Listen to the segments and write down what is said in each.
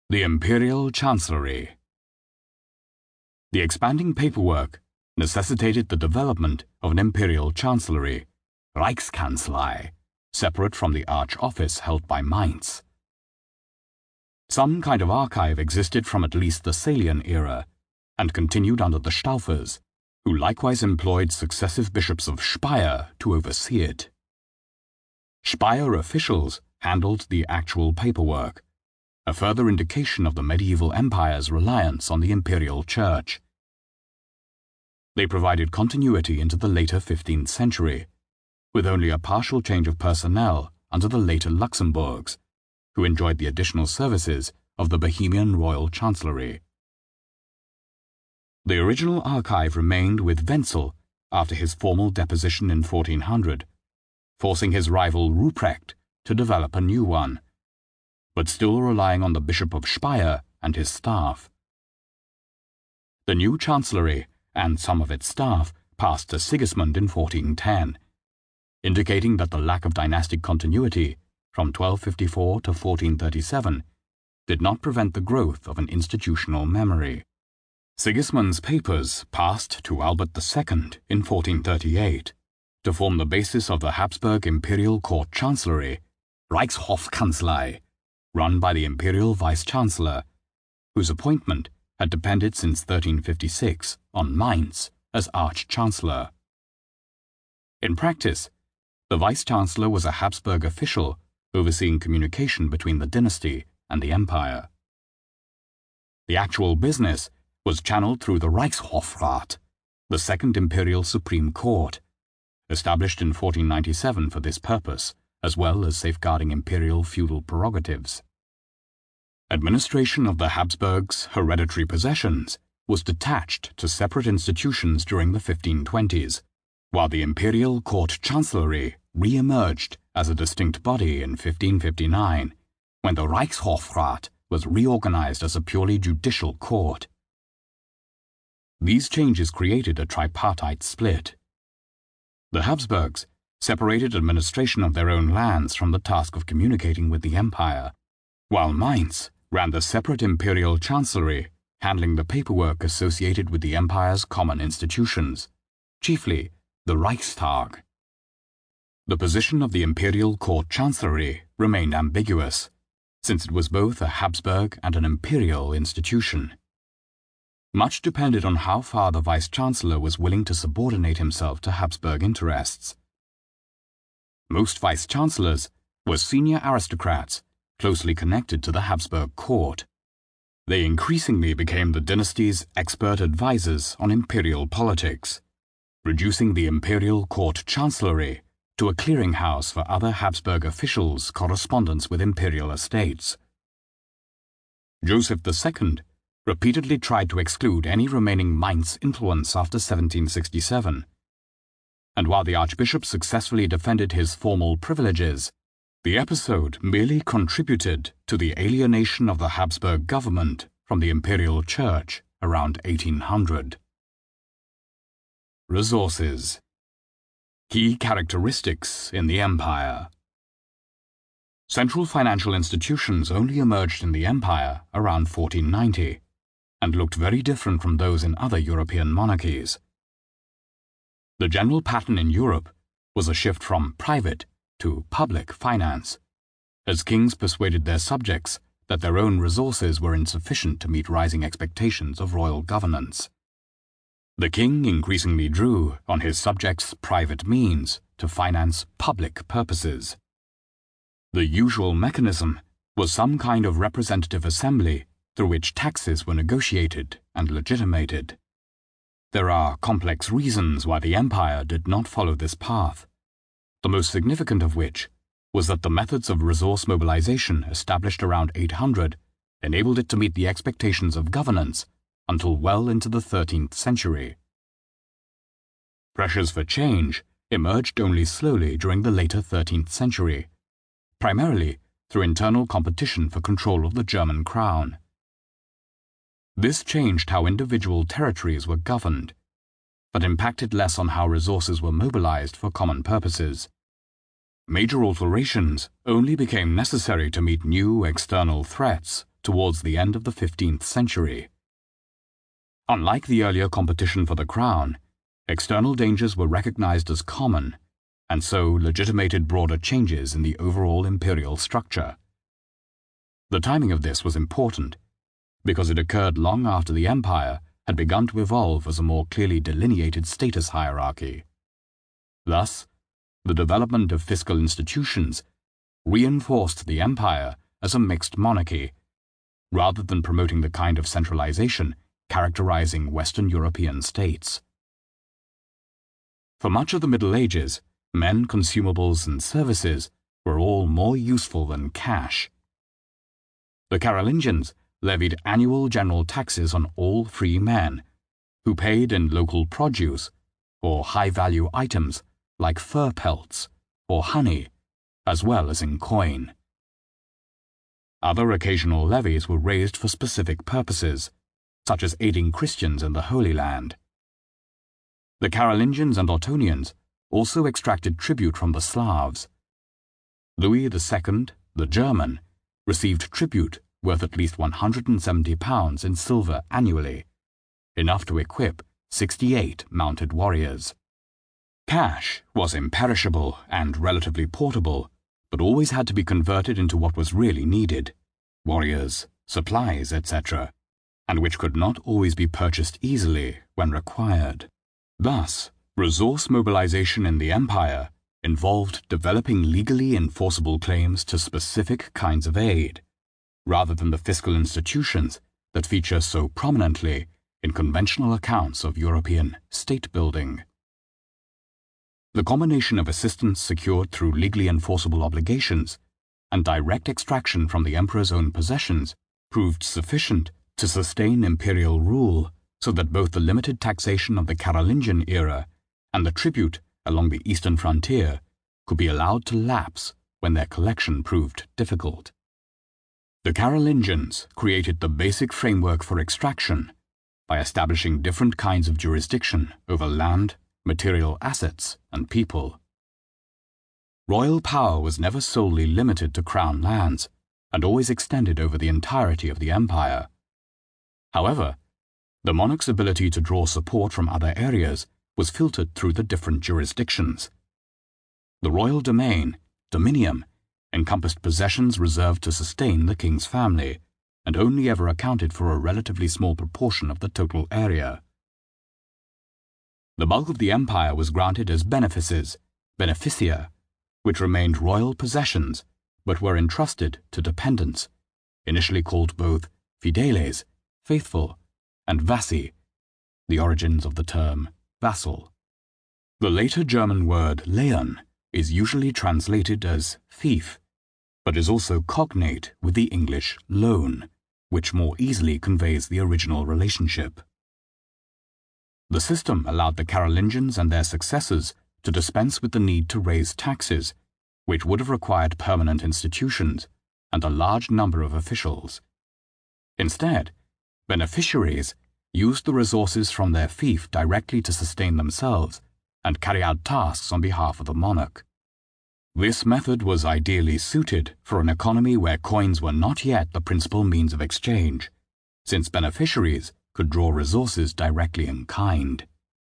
The Imperial Chancellery. The expanding paperwork necessitated the development of an imperial chancellery, Reichskanzlei, separate from the arch-office held by Mainz. Some kind of archive existed from at least the Salian era, and continued under the Staufers, who likewise employed successive bishops of Speyer to oversee it. Speyer officials handled the actual paperwork, a further indication of the medieval empire's reliance on the imperial church. They provided continuity into the later 15th century, with only a partial change of personnel under the later Luxembourgs, who enjoyed the additional services of the Bohemian Royal Chancellery. The original archive remained with Wenzel after his formal deposition in 1400, forcing his rival Ruprecht to develop a new one, but still relying on the Bishop of Speyer and his staff. The new chancellery and some of its staff passed to Sigismund in 1410, indicating that the lack of dynastic continuity from 1254 to 1437 did not prevent the growth of an institutional memory. Sigismund's papers passed to Albert II in 1438 to form the basis of the Habsburg Imperial Court Chancellery, Reichshofkanzlei, run by the Imperial Vice-Chancellor, whose appointment had depended since 1356 on Mainz as Arch-Chancellor. In practice, the Vice-Chancellor was a Habsburg official overseeing communication between the dynasty and the empire. The actual business was channeled through the Reichshofrat, the Second Imperial Supreme Court, established in 1497 for this purpose, as well as safeguarding imperial feudal prerogatives. Administration of the Habsburgs' hereditary possessions was detached to separate institutions during the 1520s, while the Imperial Court Chancellery re-emerged as a distinct body in 1559, when the Reichshofrat was reorganized as a purely judicial court. These changes created a tripartite split. The Habsburgs separated administration of their own lands from the task of communicating with the empire, while Mainz ran the separate imperial chancellery, handling the paperwork associated with the empire's common institutions, chiefly the Reichstag. The position of the imperial court chancellery remained ambiguous, since it was both a Habsburg and an imperial institution. Much depended on how far the vice-chancellor was willing to subordinate himself to Habsburg interests. Most vice-chancellors were senior aristocrats closely connected to the Habsburg court. They increasingly became the dynasty's expert advisors on imperial politics, reducing the imperial court chancellery to a clearinghouse for other Habsburg officials' correspondence with imperial estates. Joseph II repeatedly tried to exclude any remaining Mainz influence after 1767, and while the archbishop successfully defended his formal privileges, the episode merely contributed to the alienation of the Habsburg government from the imperial church around 1800. Resources. Key characteristics in the empire. Central financial institutions only emerged in the empire around 1490, and looked very different from those in other European monarchies. The general pattern in Europe was a shift from private to public finance, as kings persuaded their subjects that their own resources were insufficient to meet rising expectations of royal governance. The king increasingly drew on his subjects' private means to finance public purposes. The usual mechanism was some kind of representative assembly through which taxes were negotiated and legitimated. There are complex reasons why the empire did not follow this path, the most significant of which was that the methods of resource mobilization established around 800 enabled it to meet the expectations of governance until well into the 13th century. Pressures for change emerged only slowly during the later 13th century, primarily through internal competition for control of the German crown. This changed how individual territories were governed, but impacted less on how resources were mobilized for common purposes. Major alterations only became necessary to meet new external threats towards the end of the 15th century. Unlike the earlier competition for the crown, external dangers were recognized as common, and so legitimated broader changes in the overall imperial structure. The timing of this was important, because it occurred long after the empire had begun to evolve as a more clearly delineated status hierarchy. Thus, the development of fiscal institutions reinforced the empire as a mixed monarchy, rather than promoting the kind of centralization characterizing Western European states. For much of the Middle Ages, men, consumables, and services were all more useful than cash. The Carolingians levied annual general taxes on all free men, who paid in local produce or high-value items like fur pelts or honey, as well as in coin. Other occasional levies were raised for specific purposes, such as aiding Christians in the Holy Land. The Carolingians and Ottonians also extracted tribute from the Slavs. Louis II, the German, received tribute worth at least £170 in silver annually, enough to equip 68 mounted warriors. Cash was imperishable and relatively portable, but always had to be converted into what was really needed: warriors, supplies, etc., and which could not always be purchased easily when required. Thus, resource mobilization in the empire involved developing legally enforceable claims to specific kinds of aid, rather than the fiscal institutions that feature so prominently in conventional accounts of European state-building. The combination of assistance secured through legally enforceable obligations and direct extraction from the emperor's own possessions proved sufficient to sustain imperial rule, so that both the limited taxation of the Carolingian era and the tribute along the eastern frontier could be allowed to lapse when their collection proved difficult. The Carolingians created the basic framework for extraction by establishing different kinds of jurisdiction over land, material assets, and people. Royal power was never solely limited to crown lands, and always extended over the entirety of the empire. However, the monarch's ability to draw support from other areas was filtered through the different jurisdictions. The royal domain, dominium, encompassed possessions reserved to sustain the king's family, and only ever accounted for a relatively small proportion of the total area. The bulk of the empire was granted as benefices, beneficia, which remained royal possessions, but were entrusted to dependents, initially called both fideles, faithful, and vassi, the origins of the term vassal. The later German word Leon is usually translated as fief, but is also cognate with the English loan, which more easily conveys the original relationship. The system allowed the Carolingians and their successors to dispense with the need to raise taxes, which would have required permanent institutions and a large number of officials. Instead, beneficiaries used the resources from their fief directly to sustain themselves and carry out tasks on behalf of the monarch. This method was ideally suited for an economy where coins were not yet the principal means of exchange, since beneficiaries could draw resources directly in kind.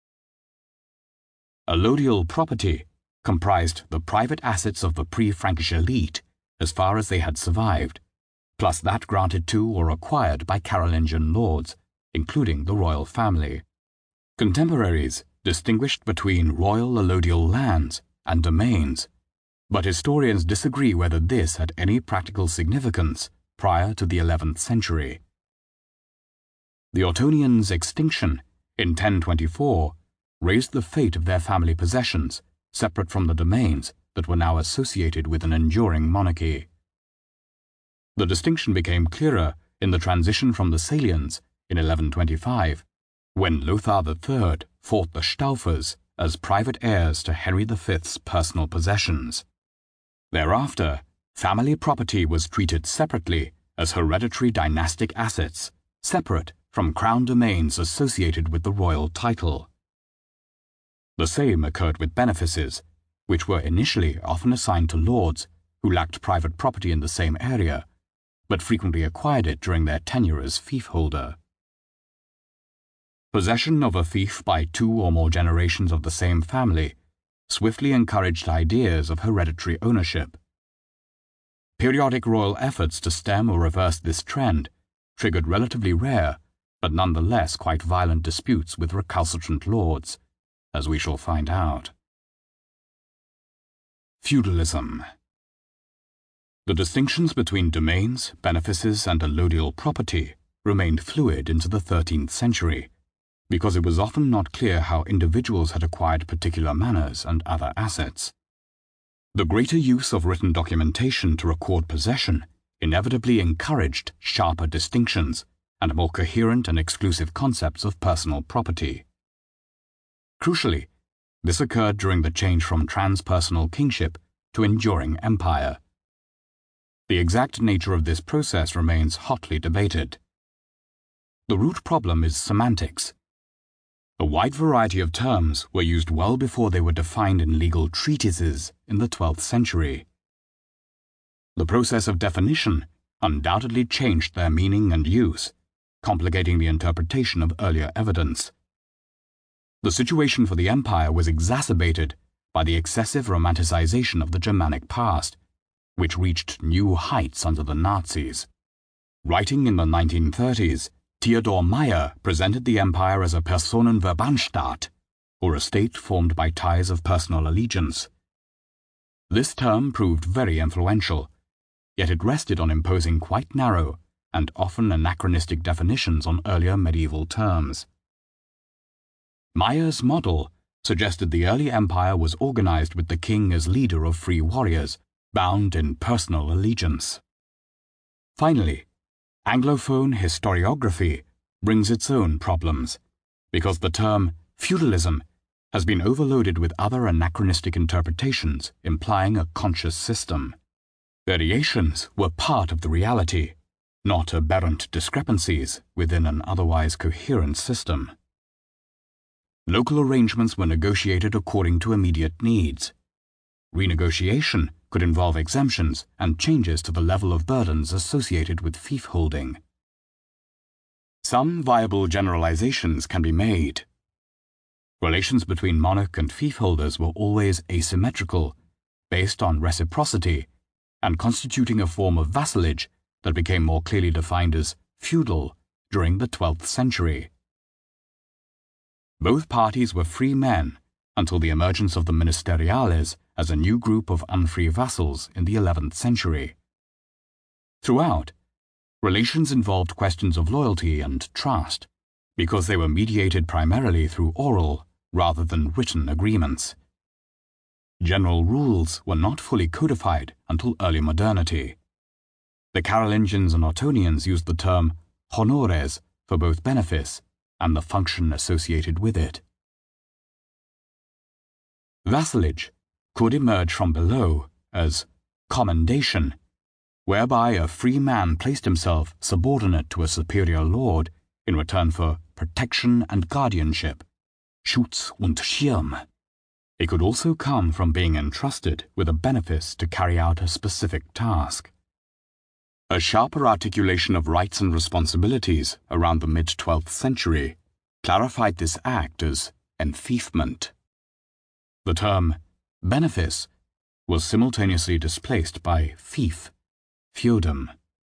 Allodial property comprised the private assets of the pre-Frankish elite as far as they had survived, plus that granted to or acquired by Carolingian lords, including the royal family. Contemporaries distinguished between royal allodial lands and domains, but historians disagree whether this had any practical significance prior to the 11th century. The Ottonians' extinction in 1024 raised the fate of their family possessions, separate from the domains that were now associated with an enduring monarchy. The distinction became clearer in the transition from the Salians in 1125, when Lothar III fought the Staufers as private heirs to Henry V's personal possessions. Thereafter, family property was treated separately as hereditary dynastic assets, separate from crown domains associated with the royal title. The same occurred with benefices, which were initially often assigned to lords who lacked private property in the same area, but frequently acquired it during their tenure as fiefholder. Possession of a fief by 2 or more generations of the same family swiftly encouraged ideas of hereditary ownership. Periodic royal efforts to stem or reverse this trend triggered relatively rare, but nonetheless quite violent disputes with recalcitrant lords, as we shall find out. Feudalism. The distinctions between domains, benefices, and allodial property remained fluid into the 13th century, because it was often not clear how individuals had acquired particular manors and other assets. The greater use of written documentation to record possession inevitably encouraged sharper distinctions and more coherent and exclusive concepts of personal property. Crucially, this occurred during the change from transpersonal kingship to enduring empire. The exact nature of this process remains hotly debated. The root problem is semantics. A wide variety of terms were used well before they were defined in legal treatises in the 12th century. The process of definition undoubtedly changed their meaning and use, complicating the interpretation of earlier evidence. The situation for the empire was exacerbated by the excessive romanticization of the Germanic past, which reached new heights under the Nazis. Writing in the 1930s, Theodor Meyer presented the empire as a Personenverbandstaat, or a state formed by ties of personal allegiance. This term proved very influential, yet it rested on imposing quite narrow and often anachronistic definitions on earlier medieval terms. Meyer's model suggested the early empire was organized with the king as leader of free warriors, bound in personal allegiance. Finally, Anglophone historiography brings its own problems, because the term feudalism has been overloaded with other anachronistic interpretations implying a conscious system. Variations were part of the reality, not aberrant discrepancies within an otherwise coherent system. Local arrangements were negotiated according to immediate needs. Renegotiation could involve exemptions and changes to the level of burdens associated with fief holding. Some viable generalizations can be made. Relations between monarch and fief holders were always asymmetrical, based on reciprocity, and constituting a form of vassalage that became more clearly defined as feudal during the 12th century. Both parties were free men until the emergence of the ministeriales as a new group of unfree vassals in the 11th century. Throughout, relations involved questions of loyalty and trust, because they were mediated primarily through oral rather than written agreements. General rules were not fully codified until early modernity. The Carolingians and Ottonians used the term honores for both benefice and the function associated with it. Vassalage could emerge from below as commendation, whereby a free man placed himself subordinate to a superior lord in return for protection and guardianship, Schutz und Schirm. It could also come from being entrusted with a benefice to carry out a specific task. A sharper articulation of rights and responsibilities around the mid-12th century clarified this act as enfeoffment. The term benefice was simultaneously displaced by fief, feudum.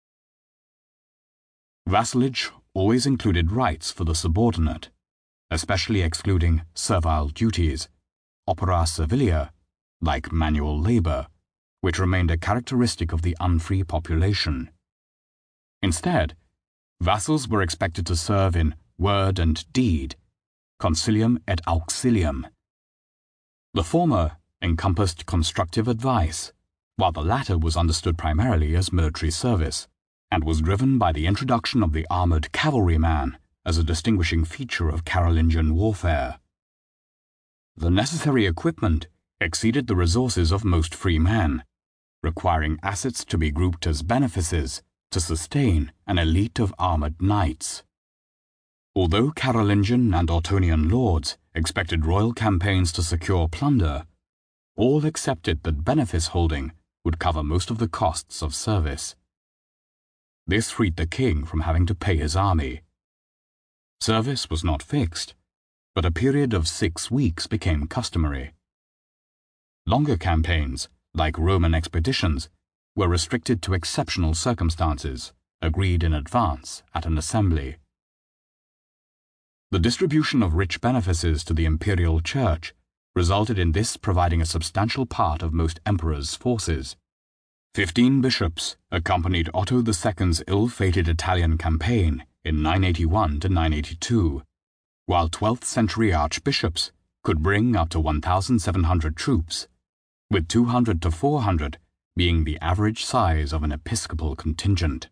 Vassalage always included rights for the subordinate, especially excluding servile duties, opera servilia, like manual labor, which remained a characteristic of the unfree population. Instead, vassals were expected to serve in word and deed, consilium et auxilium. The former encompassed constructive advice, while the latter was understood primarily as military service, and was driven by the introduction of the armored cavalryman as a distinguishing feature of Carolingian warfare. The necessary equipment exceeded the resources of most free men, requiring assets to be grouped as benefices to sustain an elite of armored knights. Although Carolingian and Ottonian lords expected royal campaigns to secure plunder, all accepted that benefice holding would cover most of the costs of service. This freed the king from having to pay his army. Service was not fixed, but a period of 6 weeks became customary. Longer campaigns, like Roman expeditions, were restricted to exceptional circumstances, agreed in advance at an assembly. The distribution of rich benefices to the imperial church resulted in this providing a substantial part of most emperors' forces. 15 bishops accompanied Otto II's ill-fated Italian campaign in 981 to 982, while 12th century archbishops could bring up to 1,700 troops, with 200 to 400 being the average size of an episcopal contingent.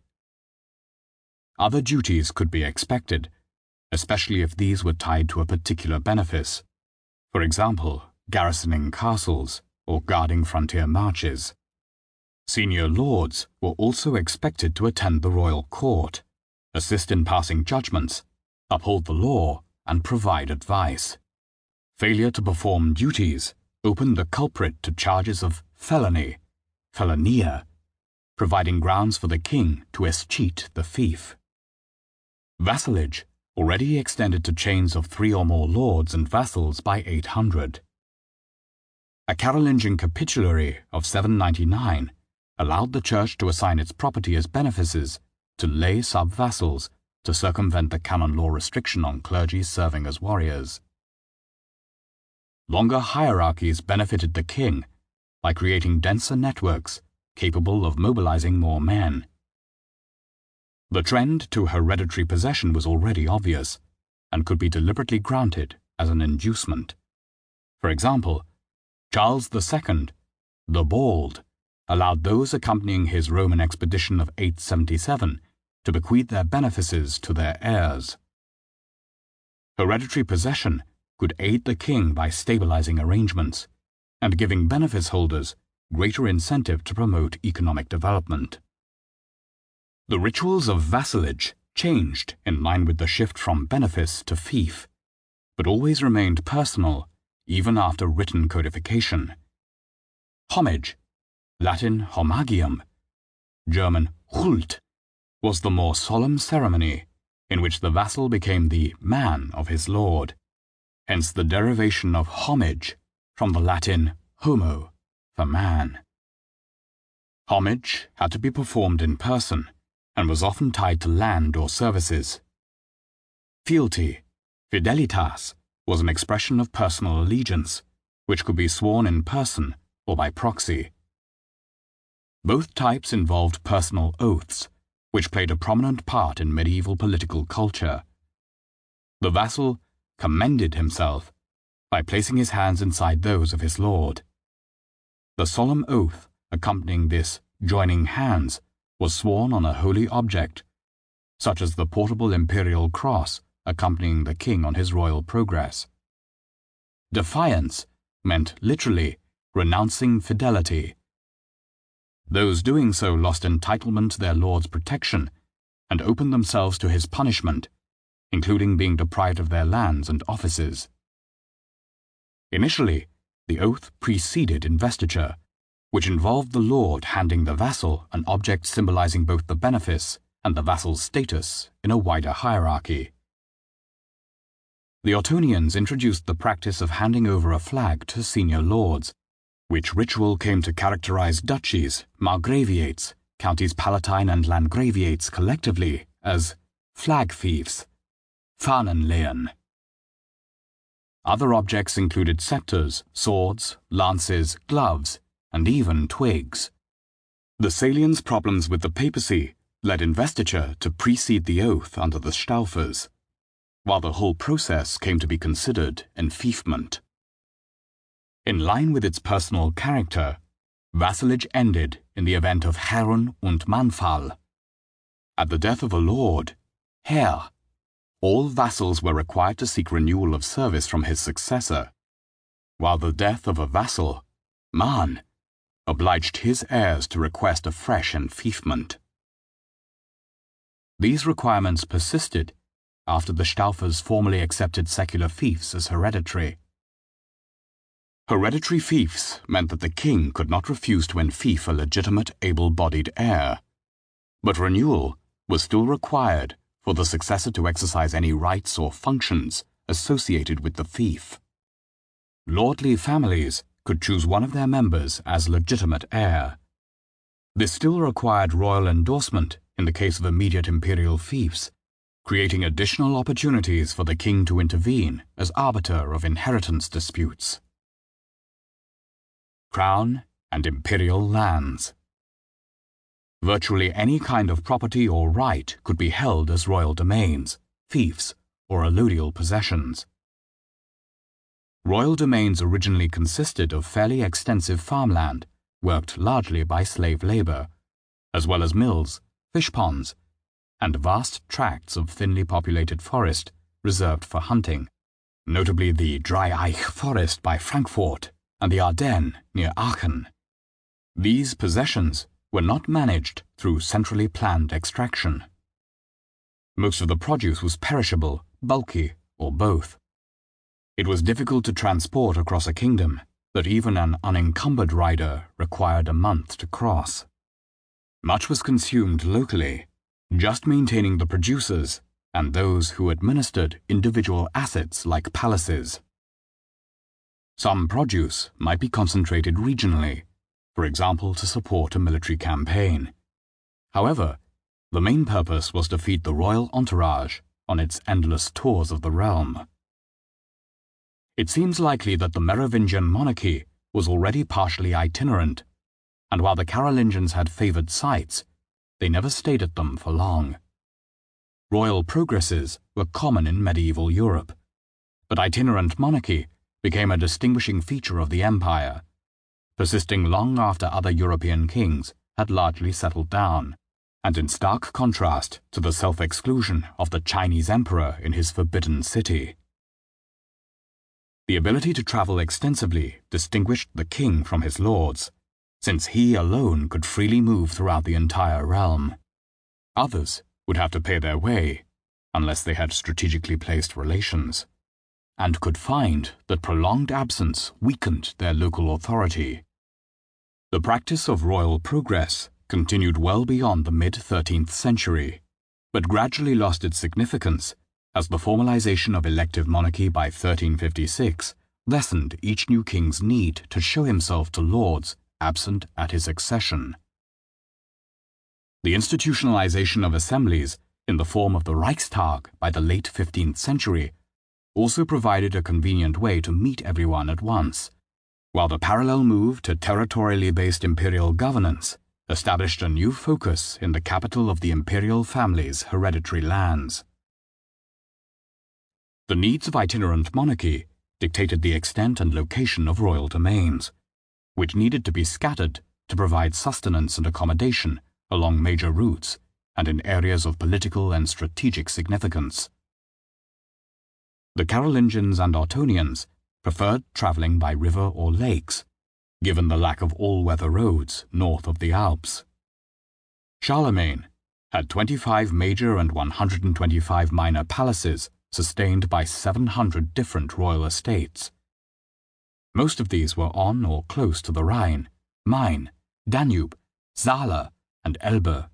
Other duties could be expected, especially if these were tied to a particular benefice, for example, garrisoning castles or guarding frontier marches. Senior lords were also expected to attend the royal court, assist in passing judgments, uphold the law, and provide advice. Failure to perform duties opened the culprit to charges of felony, felonia, providing grounds for the king to escheat the fief. Vassalage already extended to chains of 3 or more lords and vassals by 800. A Carolingian capitulary of 799 allowed the church to assign its property as benefices to lay sub-vassals to circumvent the canon law restriction on clergy serving as warriors. Longer hierarchies benefited the king by creating denser networks capable of mobilizing more men. The trend to hereditary possession was already obvious and could be deliberately granted as an inducement. For example, Charles II, the Bald, allowed those accompanying his Roman expedition of 877 to bequeath their benefices to their heirs. Hereditary possession could aid the king by stabilizing arrangements and giving benefice holders greater incentive to promote economic development. The rituals of vassalage changed in line with the shift from benefice to fief, but always remained personal even after written codification. Homage, Latin homagium, German Huld, was the more solemn ceremony in which the vassal became the man of his lord, hence the derivation of homage from the Latin homo, for man. Homage had to be performed in person and was often tied to land or services. Fealty, fidelitas, was an expression of personal allegiance, which could be sworn in person or by proxy. Both types involved personal oaths, which played a prominent part in medieval political culture. The vassal commended himself by placing his hands inside those of his lord. The solemn oath accompanying this joining hands was sworn on a holy object, such as the portable imperial cross accompanying the king on his royal progress. Defiance meant literally renouncing fidelity. Those doing so lost entitlement to their lord's protection and opened themselves to his punishment, including being deprived of their lands and offices. Initially, the oath preceded investiture, which involved the lord handing the vassal an object symbolizing both the benefice and the vassal's status in a wider hierarchy. The Ottonians introduced the practice of handing over a flag to senior lords, which ritual came to characterize duchies, margraviates, counties palatine and landgraviates collectively as flag fiefs, Fahnenlehen. Other objects included scepters, swords, lances, gloves, and even twigs. The Salians' problems with the papacy led investiture to precede the oath under the Staufers, while the whole process came to be considered enfeoffment. In line with its personal character, vassalage ended in the event of Herren- und Mannfall. At the death of a lord, Herr, all vassals were required to seek renewal of service from his successor, while the death of a vassal, Mann, obliged his heirs to request a fresh enfeoffment. These requirements persisted after the Staufers formally accepted secular fiefs as hereditary. Hereditary fiefs meant that the king could not refuse to enfeoff a legitimate, able-bodied heir, but renewal was still required for the successor to exercise any rights or functions associated with the fief. Lordly families could choose one of their members as legitimate heir. This still required royal endorsement in the case of immediate imperial fiefs, creating additional opportunities for the king to intervene as arbiter of inheritance disputes. Crown and imperial lands. Virtually any kind of property or right could be held as royal domains, fiefs, or allodial possessions. Royal domains originally consisted of fairly extensive farmland, worked largely by slave labor, as well as mills, fish ponds, and vast tracts of thinly populated forest reserved for hunting, notably the Dreieich forest by Frankfurt and the Ardennes near Aachen. These possessions were not managed through centrally planned extraction. Most of the produce was perishable, bulky, or both. It was difficult to transport across a kingdom that even an unencumbered rider required a month to cross. Much was consumed locally, just maintaining the producers and those who administered individual assets like palaces. Some produce might be concentrated regionally, for example to support a military campaign. However, the main purpose was to feed the royal entourage on its endless tours of the realm. It seems likely that the Merovingian monarchy was already partially itinerant, and while the Carolingians had favored sites, they never stayed at them for long. Royal progresses were common in medieval Europe, but itinerant monarchy became a distinguishing feature of the empire, persisting long after other European kings had largely settled down, and in stark contrast to the self-exclusion of the Chinese emperor in his forbidden city. The ability to travel extensively distinguished the king from his lords, since he alone could freely move throughout the entire realm. Others would have to pay their way, unless they had strategically placed relations, and could find that prolonged absence weakened their local authority. The practice of royal progress continued well beyond the mid-13th century, but gradually lost its significance as the formalization of elective monarchy by 1356 lessened each new king's need to show himself to lords absent at his accession. The institutionalization of assemblies in the form of the Reichstag by the late 15th century also provided a convenient way to meet everyone at once, while the parallel move to territorially based imperial governance established a new focus in the capital of the imperial family's hereditary lands. The needs of itinerant monarchy dictated the extent and location of royal domains, which needed to be scattered to provide sustenance and accommodation along major routes and in areas of political and strategic significance. The Carolingians and Ottonians preferred traveling by river or lakes, given the lack of all-weather roads north of the Alps. Charlemagne had 25 major and 125 minor palaces sustained by 700 different royal estates. Most of these were on or close to the Rhine, Main, Danube, Saale, and Elbe.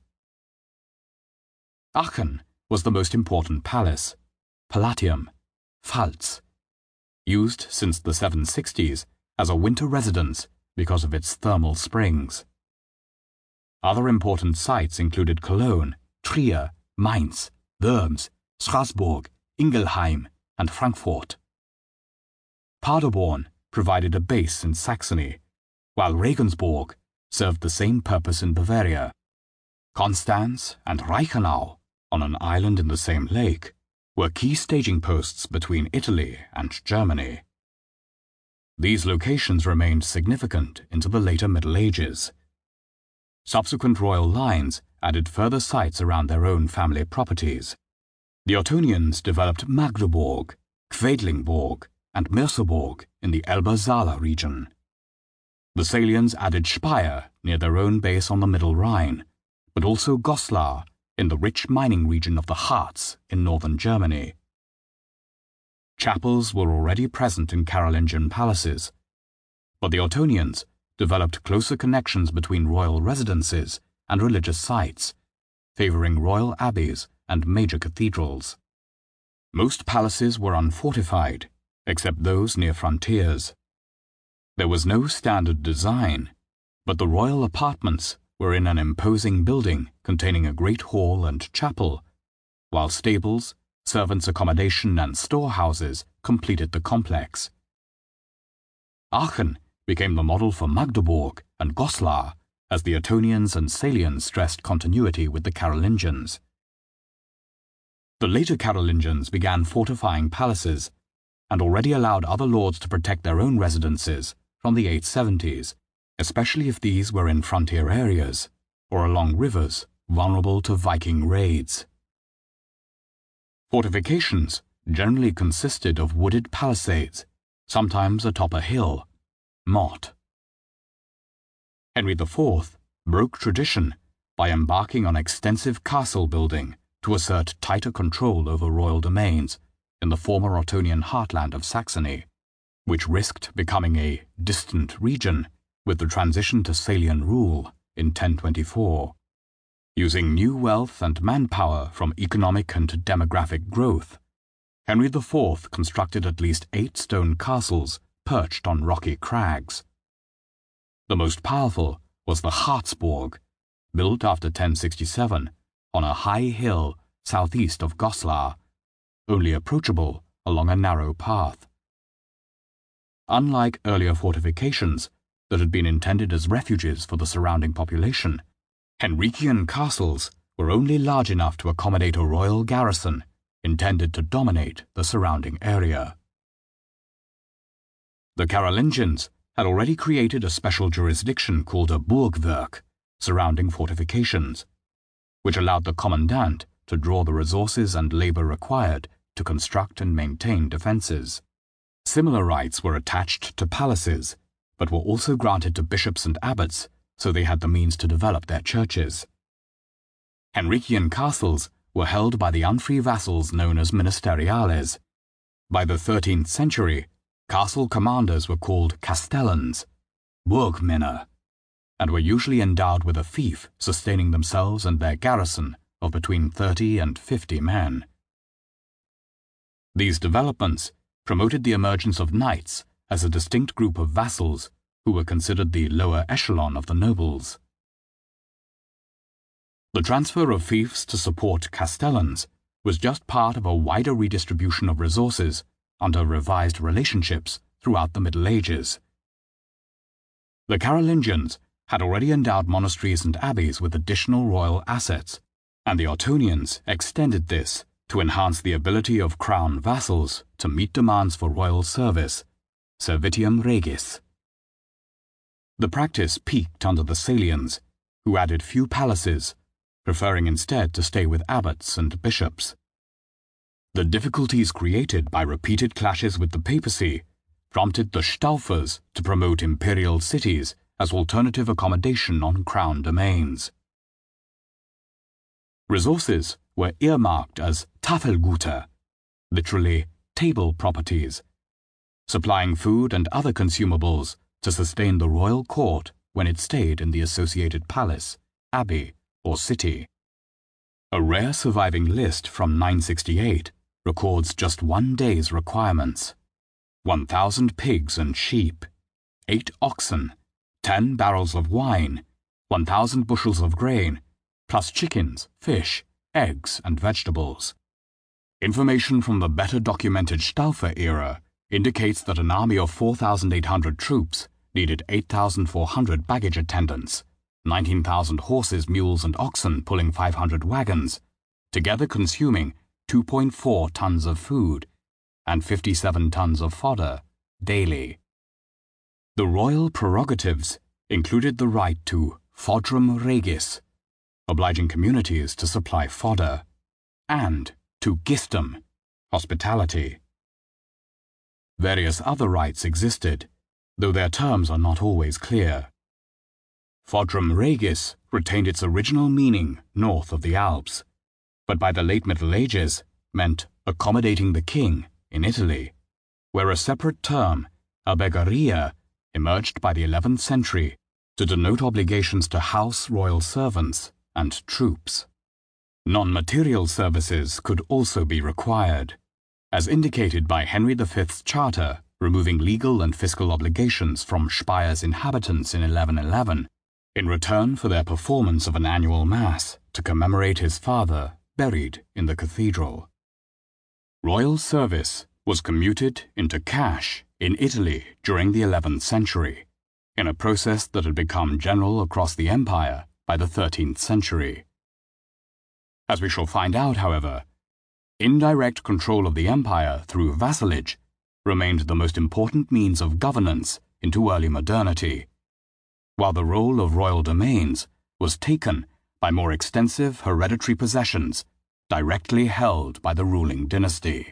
Aachen was the most important palace, Palatium, Pfalz, used since the 760s as a winter residence because of its thermal springs. Other important sites included Cologne, Trier, Mainz, Worms, Strasbourg, Ingelheim, and Frankfurt. Paderborn provided a base in Saxony, while Regensburg served the same purpose in Bavaria. Constance and Reichenau, on an island in the same lake, were key staging posts between Italy and Germany. These locations remained significant into the later Middle Ages. Subsequent royal lines added further sites around their own family properties. The Ottonians developed Magdeburg, Quedlinburg, and Merseburg in the Elbe-Saale region. The Salians added Speyer near their own base on the Middle Rhine, but also Goslar in the rich mining region of the Harz in northern Germany. Chapels were already present in Carolingian palaces, but the Ottonians developed closer connections between royal residences and religious sites, favouring royal abbeys and major cathedrals. Most palaces were unfortified, except those near frontiers. There was no standard design, but the royal apartments were in an imposing building containing a great hall and chapel, while stables, servants' accommodation and storehouses completed the complex. Aachen became the model for Magdeburg and Goslar, as the Ottonians and Salians stressed continuity with the Carolingians. The later Carolingians began fortifying palaces and already allowed other lords to protect their own residences from the 870s, especially if these were in frontier areas or along rivers vulnerable to Viking raids. Fortifications generally consisted of wooded palisades, sometimes atop a hill, motte. Henry IV broke tradition by embarking on extensive castle building to assert tighter control over royal domains in the former Ottonian heartland of Saxony, which risked becoming a distant region with the transition to Salian rule in 1024. Using new wealth and manpower from economic and demographic growth, Henry IV constructed at least 8 stone castles perched on rocky crags. The most powerful was the Harzburg, built after 1067 on a high hill southeast of Goslar, only approachable along a narrow path. Unlike earlier fortifications that had been intended as refuges for the surrounding population, Henrician castles were only large enough to accommodate a royal garrison intended to dominate the surrounding area. The Carolingians had already created a special jurisdiction called a Burgwerk surrounding fortifications, which allowed the commandant to draw the resources and labor required to construct and maintain defenses. Similar rights were attached to palaces, but were also granted to bishops and abbots so they had the means to develop their churches. Henrician castles were held by the unfree vassals known as ministeriales. By the 13th century, castle commanders were called castellans, burgmänner, and were usually endowed with a fief sustaining themselves and their garrison of between 30 and 50 men. These developments promoted the emergence of knights as a distinct group of vassals who were considered the lower echelon of the nobles. The transfer of fiefs to support castellans was just part of a wider redistribution of resources under revised relationships throughout the Middle Ages. The Carolingians had already endowed monasteries and abbeys with additional royal assets, and the Ottonians extended this to enhance the ability of crown vassals to meet demands for royal service, servitium regis. The practice peaked under the Salians, who added few palaces, preferring instead to stay with abbots and bishops. The difficulties created by repeated clashes with the papacy prompted the Staufers to promote imperial cities as alternative accommodation on crown domains. Resources were earmarked as Tafelgüter, literally table properties, supplying food and other consumables to sustain the royal court when it stayed in the associated palace, abbey, or city. A rare surviving list from 968 records just one day's requirements: 1,000 pigs and sheep, 8 oxen, 10 barrels of wine, 1,000 bushels of grain, plus chickens, fish, eggs, and vegetables. Information from the better documented Staufer era indicates that an army of 4,800 troops needed 8,400 baggage attendants, 19,000 horses, mules, and oxen pulling 500 wagons, together consuming 2.4 tons of food and 57 tons of fodder daily. The royal prerogatives included the right to fodrum regis, obliging communities to supply fodder, and to gistum, hospitality. Various other rights existed, though their terms are not always clear. Fodrum regis retained its original meaning north of the Alps, but by the late Middle Ages meant accommodating the king in Italy, where a separate term, albergaria, emerged by the 11th century to denote obligations to house royal servants and troops. Non-material services could also be required, as indicated by Henry V's charter removing legal and fiscal obligations from Speye's inhabitants in 1111 in return for their performance of an annual mass to commemorate his father buried in the cathedral. Royal service was commuted into cash in Italy during the 11th century, in a process that had become general across the empire by the 13th century. As we shall find out, however, indirect control of the empire through vassalage remained the most important means of governance into early modernity, while the role of royal domains was taken by more extensive hereditary possessions directly held by the ruling dynasty.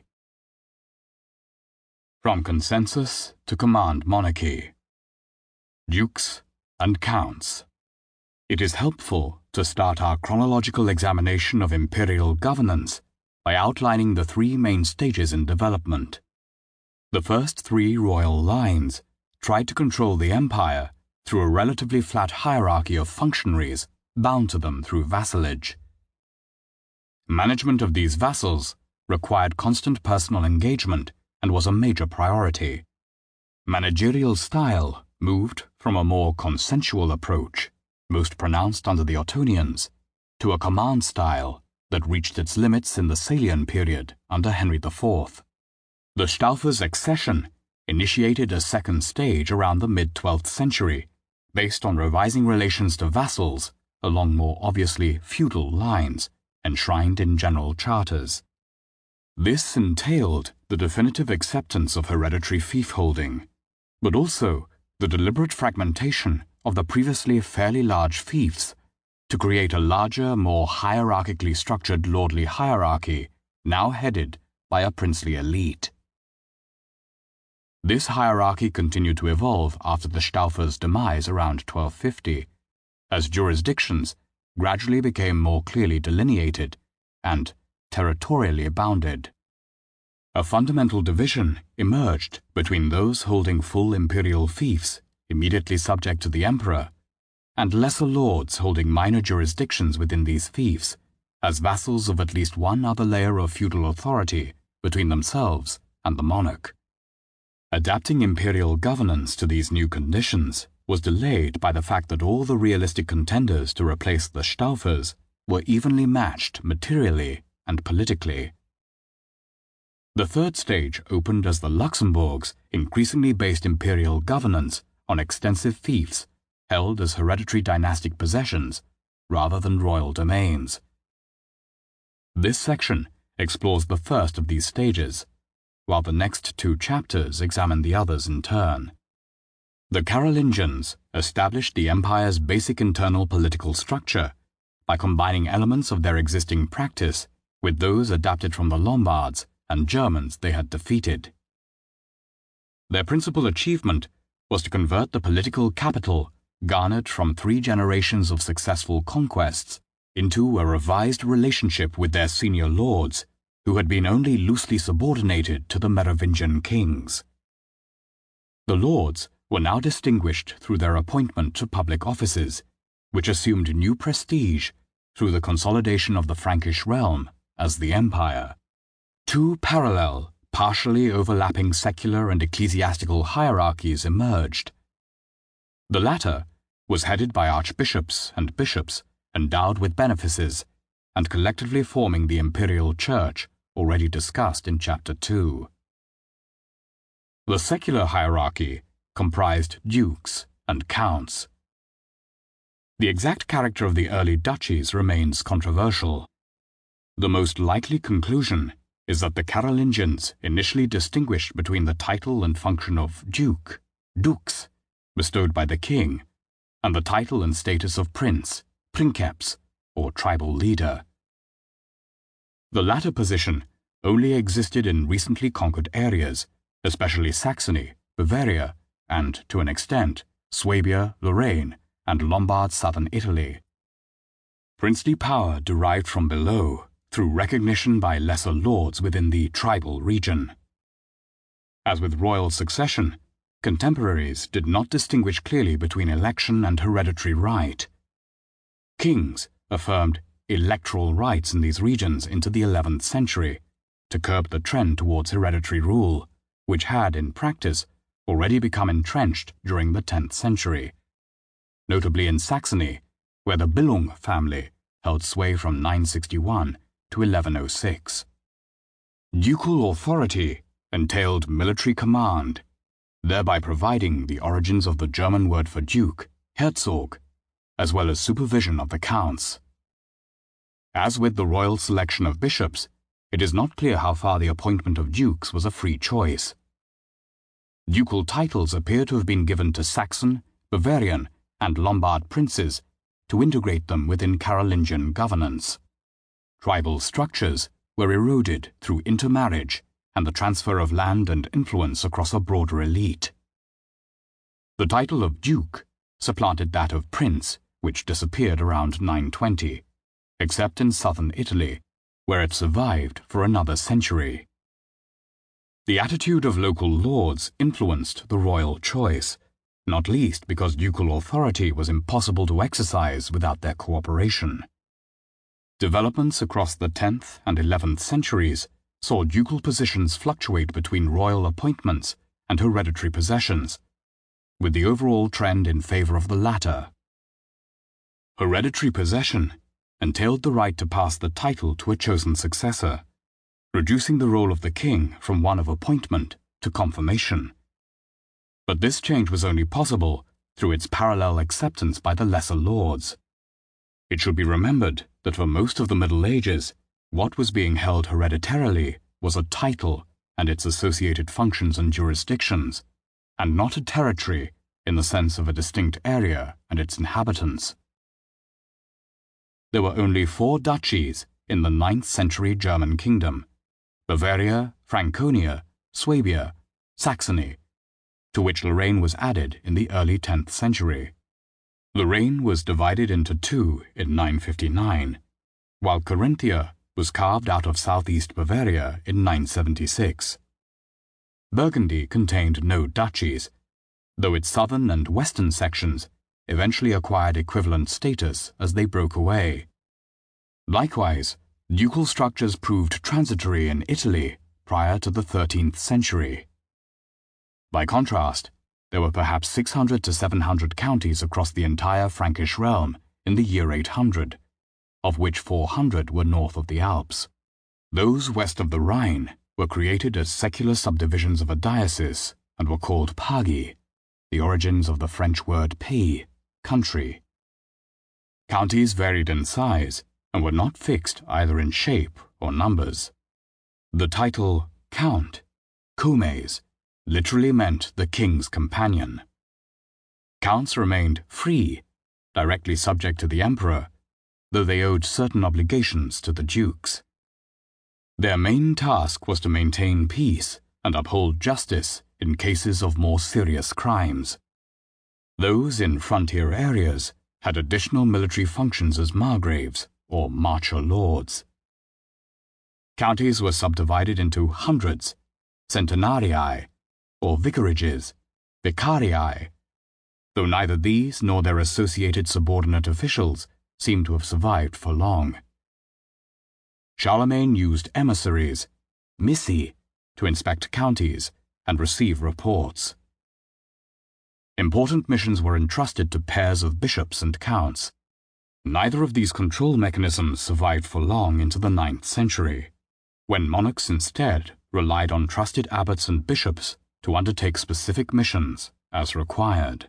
From consensus to command monarchy. Dukes and counts. It is helpful to start our chronological examination of imperial governance by outlining the three main stages in development. The first three royal lines tried to control the empire through a relatively flat hierarchy of functionaries bound to them through vassalage. Management of these vassals required constant personal engagement and was a major priority. Managerial style moved from a more consensual approach, most pronounced under the Ottonians, to a command style that reached its limits in the Salian period under Henry IV. The Staufer's accession initiated a second stage around the mid-12th century, based on revising relations to vassals along more obviously feudal lines enshrined in general charters. This entailed the definitive acceptance of hereditary fiefholding, but also the deliberate fragmentation of the previously fairly large fiefs to create a larger, more hierarchically structured lordly hierarchy now headed by a princely elite. This hierarchy continued to evolve after the Staufer's demise around 1250, as jurisdictions gradually became more clearly delineated and territorially bounded. A fundamental division emerged between those holding full imperial fiefs immediately subject to the emperor and lesser lords holding minor jurisdictions within these fiefs as vassals of at least one other layer of feudal authority between themselves and the monarch. Adapting imperial governance to these new conditions was delayed by the fact that all the realistic contenders to replace the Staufers were evenly matched materially and politically. The third stage opened as the Luxembourgs increasingly based imperial governance on extensive fiefs held as hereditary dynastic possessions rather than royal domains. This section explores the first of these stages, while the next two chapters examine the others in turn. The Carolingians established the empire's basic internal political structure by combining elements of their existing practice with those adapted from the Lombards and Germans they had defeated. Their principal achievement was to convert the political capital garnered from 3 generations of successful conquests into a revised relationship with their senior lords, who had been only loosely subordinated to the Merovingian kings. The lords were now distinguished through their appointment to public offices, which assumed new prestige through the consolidation of the Frankish realm as the empire. 2 parallel, partially overlapping secular and ecclesiastical hierarchies emerged. The latter was headed by archbishops and bishops endowed with benefices and collectively forming the imperial church already discussed in Chapter 2. The secular hierarchy comprised dukes and counts. The exact character of the early duchies remains controversial. The most likely conclusion is that the Carolingians initially distinguished between the title and function of duke, dux, bestowed by the king, and the title and status of prince, princeps, or tribal leader. The latter position only existed in recently conquered areas, especially Saxony, Bavaria, and, to an extent, Swabia, Lorraine, and Lombard southern Italy. Princely power derived from below through recognition by lesser lords within the tribal region. As with royal succession, contemporaries did not distinguish clearly between election and hereditary right. Kings affirmed electoral rights in these regions into the 11th century to curb the trend towards hereditary rule, which had, in practice, already become entrenched during the 10th century, notably in Saxony, where the Billung family held sway from 961 to 1106. Ducal authority entailed military command, thereby providing the origins of the German word for duke, Herzog, as well as supervision of the counts. As with the royal selection of bishops, it is not clear how far the appointment of dukes was a free choice. Ducal titles appear to have been given to Saxon, Bavarian, and Lombard princes to integrate them within Carolingian governance. Tribal structures were eroded through intermarriage and the transfer of land and influence across a broader elite. The title of duke supplanted that of prince, which disappeared around 920, except in southern Italy, where it survived for another century. The attitude of local lords influenced the royal choice, not least because ducal authority was impossible to exercise without their cooperation. Developments across the 10th and 11th centuries saw ducal positions fluctuate between royal appointments and hereditary possessions, with the overall trend in favor of the latter. Hereditary possession entailed the right to pass the title to a chosen successor, reducing the role of the king from one of appointment to confirmation. But this change was only possible through its parallel acceptance by the lesser lords. It should be remembered that for most of the Middle Ages, what was being held hereditarily was a title and its associated functions and jurisdictions, and not a territory in the sense of a distinct area and its inhabitants. There were only 4 duchies in the 9th century German kingdom: Bavaria, Franconia, Swabia, Saxony, to which Lorraine was added in the early 10th century. Lorraine was divided into 2 in 959, while Carinthia was carved out of southeast Bavaria in 976. Burgundy contained no duchies, though its southern and western sections eventually acquired equivalent status as they broke away. Likewise, ducal structures proved transitory in Italy prior to the 13th century. By contrast, there were perhaps 600 to 700 counties across the entire Frankish realm in the year 800, of which 400 were north of the Alps. Those west of the Rhine were created as secular subdivisions of a diocese and were called pagi, the origins of the French word pays, country. Counties varied in size and were not fixed either in shape or numbers. The title count, comes, literally meant the king's companion. Counts remained free, directly subject to the emperor, though they owed certain obligations to the dukes. Their main task was to maintain peace and uphold justice in cases of more serious crimes. Those in frontier areas had additional military functions as margraves or marcher lords. Counties were subdivided into hundreds, centenarii, or vicarages, vicarii, though neither these nor their associated subordinate officials seem to have survived for long. Charlemagne used emissaries, missi, to inspect counties and receive reports. Important missions were entrusted to pairs of bishops and counts. Neither of these control mechanisms survived for long into the 9th century, when monarchs instead relied on trusted abbots and bishops to undertake specific missions as required.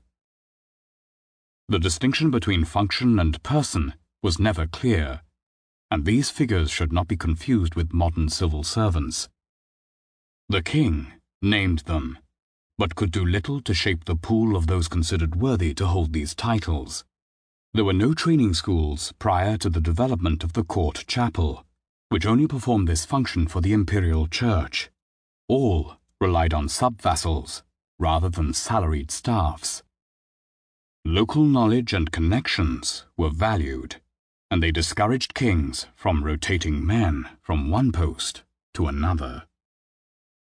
The distinction between function and person was never clear, and these figures should not be confused with modern civil servants. The king named them, but could do little to shape the pool of those considered worthy to hold these titles. There were no training schools prior to the development of the court chapel, which only performed this function for the imperial church. All relied on sub-vassals rather than salaried staffs. Local knowledge and connections were valued, and they discouraged kings from rotating men from one post to another.